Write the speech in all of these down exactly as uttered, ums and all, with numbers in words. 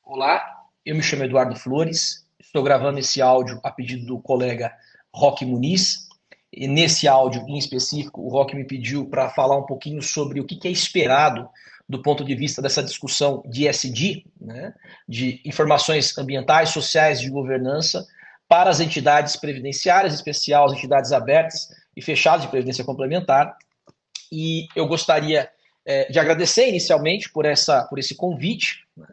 Olá, eu me chamo Eduardo Flores, estou gravando esse áudio a pedido do colega Roque Muniz. E nesse áudio em específico, o Roque me pediu para falar um pouquinho sobre o que é esperado do ponto de vista dessa discussão de E S G, né, de informações ambientais, sociais, de governança, para as entidades previdenciárias, em especial as entidades abertas e fechadas de previdência complementar. E eu gostaria é, de agradecer inicialmente por, essa, por esse convite, né,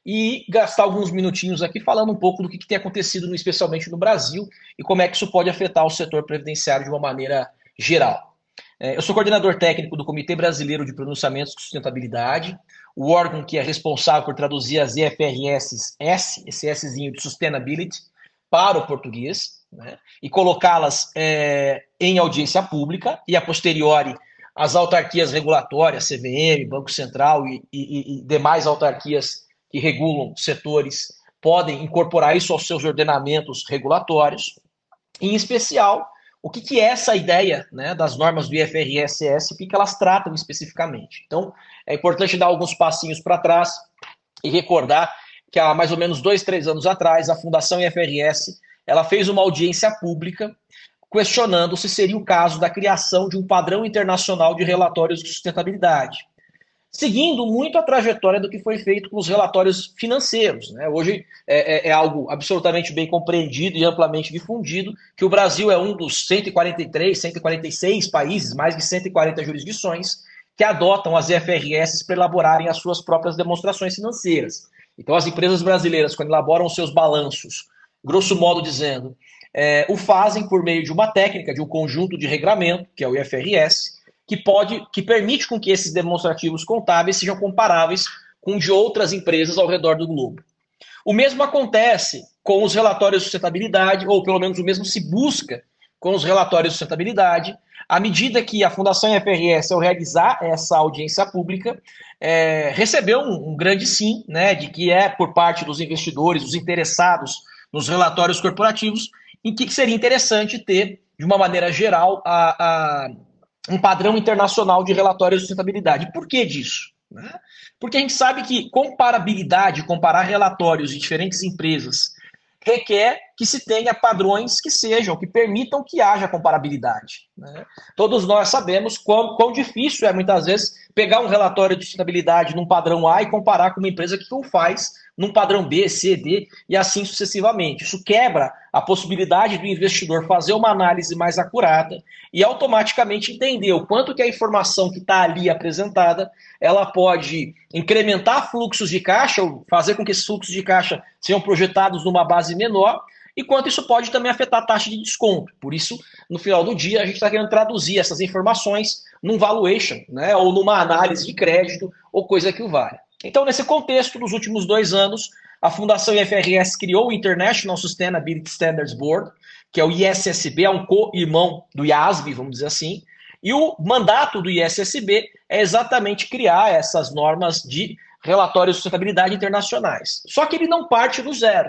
e gastar alguns minutinhos aqui falando um pouco do que, que tem acontecido, especialmente no Brasil, e como é que isso pode afetar o setor previdenciário de uma maneira geral. É, eu sou coordenador técnico do Comitê Brasileiro de Pronunciamentos de Sustentabilidade, o órgão que é responsável por traduzir as I F R S S, esse Szinho de Sustainability, para o português, né, e colocá-las é, em audiência pública, e a posteriori as autarquias regulatórias, C V M, Banco Central e, e, e demais autarquias que regulam setores podem incorporar isso aos seus ordenamentos regulatórios. Em especial, o que, que é essa ideia, né, das normas do I F R S S, o que, que elas tratam especificamente. Então, é importante dar alguns passinhos para trás e recordar que há mais ou menos dois, três anos atrás, a Fundação I F R S ela fez uma audiência pública questionando se seria o caso da criação de um padrão internacional de relatórios de sustentabilidade, seguindo muito a trajetória do que foi feito com os relatórios financeiros, né? Hoje é, é, é algo absolutamente bem compreendido e amplamente difundido que o Brasil é um dos cento e quarenta e três, cento e quarenta e seis países, mais de cento e quarenta jurisdições, que adotam as I F R S para elaborarem as suas próprias demonstrações financeiras. Então, as empresas brasileiras, quando elaboram seus balanços, grosso modo dizendo, é, o fazem por meio de uma técnica, de um conjunto de regramento, que é o I F R S, que pode, que permite com que esses demonstrativos contábeis sejam comparáveis com de outras empresas ao redor do globo. O mesmo acontece com os relatórios de sustentabilidade, ou pelo menos o mesmo se busca com os relatórios de sustentabilidade, à medida que a Fundação I F R S, ao realizar essa audiência pública, é, recebeu um, um grande sim, né, de que é por parte dos investidores, dos interessados nos relatórios corporativos, em que seria interessante ter, de uma maneira geral, a, a um padrão internacional de relatórios de sustentabilidade. Por que disso? Né? Porque a gente sabe que comparabilidade, comparar relatórios de diferentes empresas, requer que se tenha padrões que sejam, que permitam que haja comparabilidade. Né? Todos nós sabemos quão, quão difícil é, muitas vezes, pegar um relatório de sustentabilidade num padrão A e comparar com uma empresa que o faz num padrão B, C, D e assim sucessivamente. Isso quebra a possibilidade do investidor fazer uma análise mais acurada e automaticamente entender o quanto que a informação que está ali apresentada, ela pode incrementar fluxos de caixa, ou fazer com que esses fluxos de caixa sejam projetados numa base menor, e quanto isso pode também afetar a taxa de desconto. Por isso, no final do dia, a gente está querendo traduzir essas informações num valuation, né, ou numa análise de crédito, ou coisa que o valha. Então, nesse contexto, nos últimos dois anos, a Fundação I F R S criou o International Sustainability Standards Board, que é o I S S B, é um co-irmão do I A S B, vamos dizer assim, e o mandato do I S S B é exatamente criar essas normas de relatórios de sustentabilidade internacionais. Só que ele não parte do zero.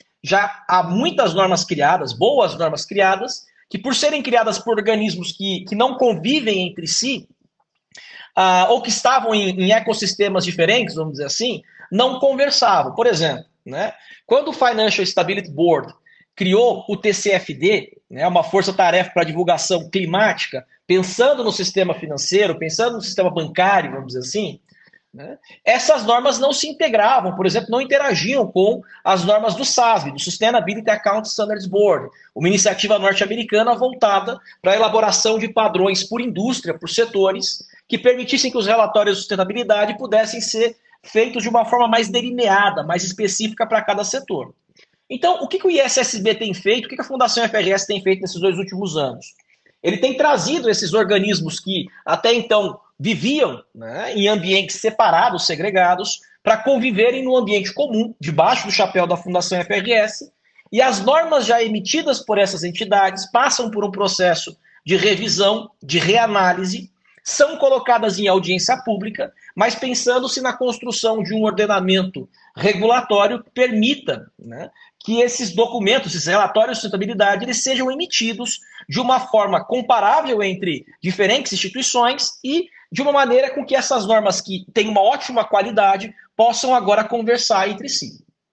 Já há muitas normas criadas, boas normas criadas, que por serem criadas por organismos que, que não convivem entre si, Uh, ou que estavam em, em ecossistemas diferentes, vamos dizer assim, não conversavam. Por exemplo, né, quando o Financial Stability Board criou o T C F D, né, uma força-tarefa para divulgação climática, pensando no sistema financeiro, pensando no sistema bancário, vamos dizer assim, né, essas normas não se integravam, por exemplo, não interagiam com as normas do S A S B, do Sustainability Account Standards Board, uma iniciativa norte-americana voltada para a elaboração de padrões por indústria, por setores, que permitissem que os relatórios de sustentabilidade pudessem ser feitos de uma forma mais delineada, mais específica para cada setor. Então, o que, que o I S S B tem feito, o que, que a Fundação I F R S tem feito nesses dois últimos anos? Ele tem trazido esses organismos que até então viviam, né, em ambientes separados, segregados, para conviverem no ambiente comum, debaixo do chapéu da Fundação I F R S, e as normas já emitidas por essas entidades passam por um processo de revisão, de reanálise, são colocadas em audiência pública, mas pensando-se na construção de um ordenamento regulatório que permita, né, que esses documentos, esses relatórios de sustentabilidade, eles sejam emitidos de uma forma comparável entre diferentes instituições e de uma maneira com que essas normas que têm uma ótima qualidade possam agora conversar entre si.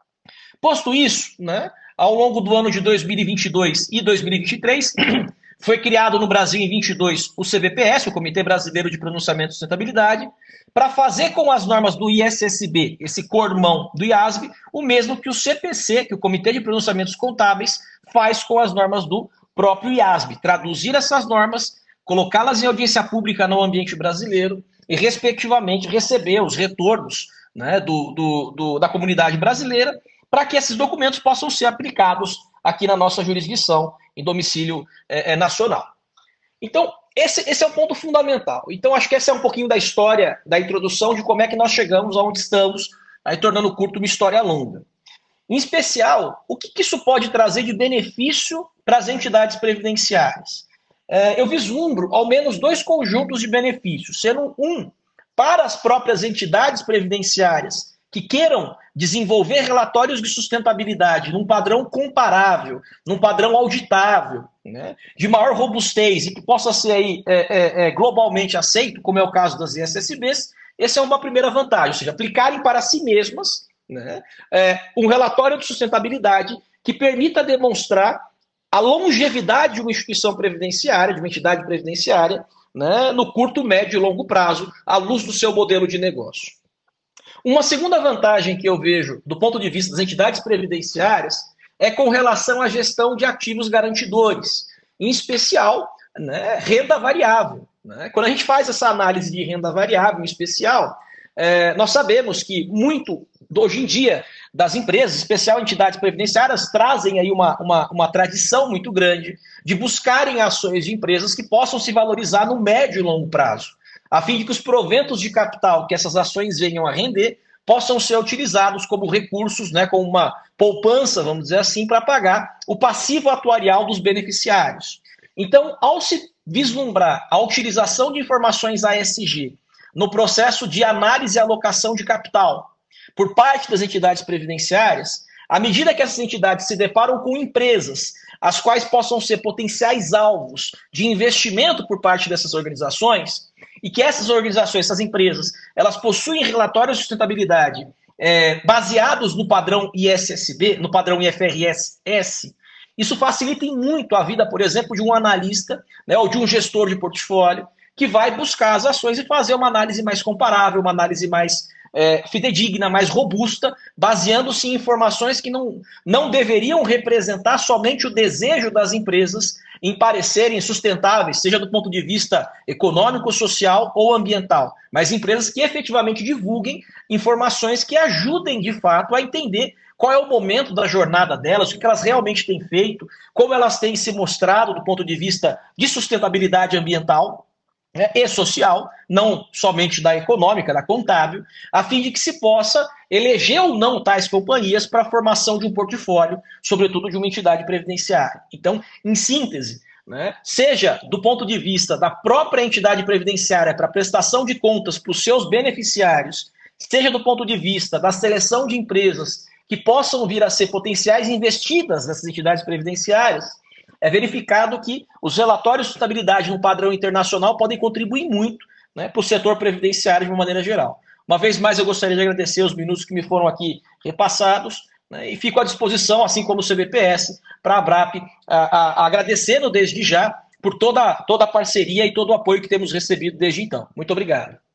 Posto isso, né, ao longo do ano de dois mil e vinte e dois e dois mil e vinte e três, foi criado no Brasil em vinte e dois o C B P S, o Comitê Brasileiro de Pronunciamento e Sustentabilidade, para fazer com as normas do I S S B, esse cormão do I A S B, o mesmo que o C P C, que o Comitê de Pronunciamentos Contábeis, faz com as normas do próprio I A S B. Traduzir essas normas, colocá-las em audiência pública no ambiente brasileiro e, respectivamente, receber os retornos, né, do, do, do, da comunidade brasileira, para que esses documentos possam ser aplicados aqui na nossa jurisdição, em domicílio é, é, nacional. Então, esse, esse é um ponto fundamental. Então, acho que essa é um pouquinho da história, da introdução, de como é que nós chegamos aonde estamos, aí tornando curto uma história longa. Em especial, o que, que isso pode trazer de benefício para as entidades previdenciárias? É, eu vislumbro ao menos dois conjuntos de benefícios, sendo um para as próprias entidades previdenciárias que queiram desenvolver relatórios de sustentabilidade num padrão comparável, num padrão auditável, né, de maior robustez e que possa ser aí, é, é, globalmente aceito, como é o caso das I S S Bs, essa é uma primeira vantagem, ou seja, aplicarem para si mesmas, né, é, um relatório de sustentabilidade que permita demonstrar a longevidade de uma instituição previdenciária, de uma entidade previdenciária, né, no curto, médio e longo prazo, à luz do seu modelo de negócio. Uma segunda vantagem que eu vejo do ponto de vista das entidades previdenciárias é com relação à gestão de ativos garantidores, em especial, né, renda variável. Né? Quando a gente faz essa análise de renda variável, em especial, é, nós sabemos que muito, hoje em dia, das empresas, em especial entidades previdenciárias, trazem aí uma, uma, uma tradição muito grande de buscarem ações de empresas que possam se valorizar no médio e longo prazo, a fim de que os proventos de capital que essas ações venham a render possam ser utilizados como recursos, né, como uma poupança, vamos dizer assim, para pagar o passivo atuarial dos beneficiários. Então, ao se vislumbrar a utilização de informações A S G no processo de análise e alocação de capital por parte das entidades previdenciárias, à medida que essas entidades se deparam com empresas as quais possam ser potenciais alvos de investimento por parte dessas organizações, e que essas organizações, essas empresas, elas possuem relatórios de sustentabilidade é, baseados no padrão I S S B, no padrão I F R S, isso facilita muito a vida, por exemplo, de um analista, né, ou de um gestor de portfólio que vai buscar as ações e fazer uma análise mais comparável, uma análise mais é, fidedigna, mais robusta, baseando-se em informações que não, não deveriam representar somente o desejo das empresas em parecerem sustentáveis, seja do ponto de vista econômico, social ou ambiental, mas empresas que efetivamente divulguem informações que ajudem, de fato, a entender qual é o momento da jornada delas, o que elas realmente têm feito, como elas têm se mostrado do ponto de vista de sustentabilidade ambiental, né, e social, não somente da econômica, da contábil, a fim de que se possa eleger ou não tais companhias para a formação de um portfólio, sobretudo de uma entidade previdenciária. Então, em síntese, né, seja do ponto de vista da própria entidade previdenciária para prestação de contas para os seus beneficiários, seja do ponto de vista da seleção de empresas que possam vir a ser potenciais investidas nessas entidades previdenciárias, é verificado que os relatórios de sustentabilidade no padrão internacional podem contribuir muito, né, para o setor previdenciário de uma maneira geral. Uma vez mais, eu gostaria de agradecer os minutos que me foram aqui repassados, né, e fico à disposição, assim como o C B P S, para a Abrap, a, a, agradecendo desde já por toda, toda a parceria e todo o apoio que temos recebido desde então. Muito obrigado.